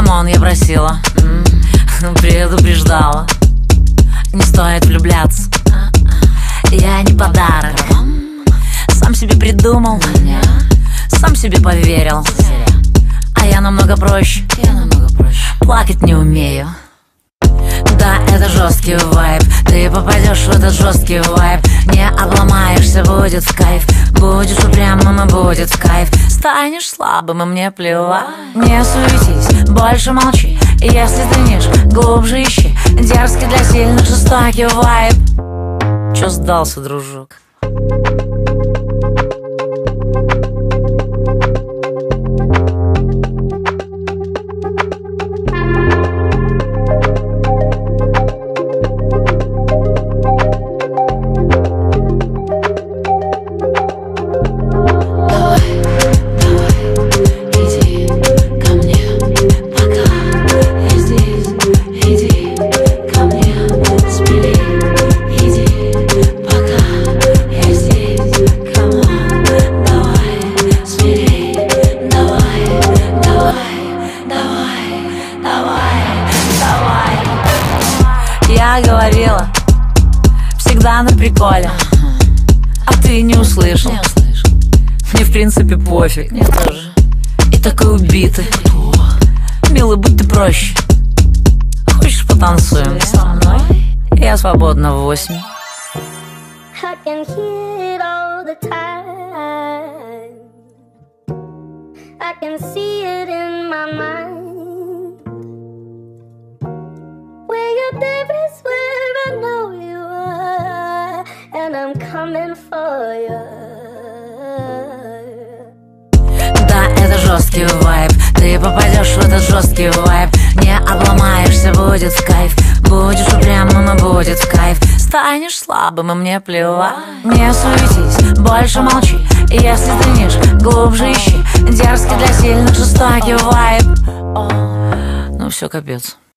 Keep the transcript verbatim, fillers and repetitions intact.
камон, я просила, предупреждала, не стоит влюбляться, я не подарок. Сам себе придумал, сам себе поверил, а я намного проще, плакать не умею. Да, это жесткий вайб, ты попадешь в этот жесткий вайб. Не обломаешься, будет в кайф. Будешь упрямым и будет в кайф. Станешь слабым и мне плевать. Не суетись, больше молчи. Если стынешь, глубже ищи. Дерзкий для сильных, жестокий вайб. Чё сдался, дружок? Я говорила, всегда на приколе, а ты не услышал. Мне в принципе пофиг. Мне тоже. И такой убитый. Милый, будь ты проще. Хочешь, потанцуем со мной? Я свободна в восемь. There is where I know you are, and I'm coming for you. Да, это жесткий вайб, ты попадешь в этот жесткий вайб. Не обломаешься, будет в кайф. Будешь упрямым и будет в кайф. Станешь слабым и мне плевать. Не суетись, больше молчи. Если стынешь, глубже ищи. Дерзкий для сильных, жестокий вайб. Ну все, капец.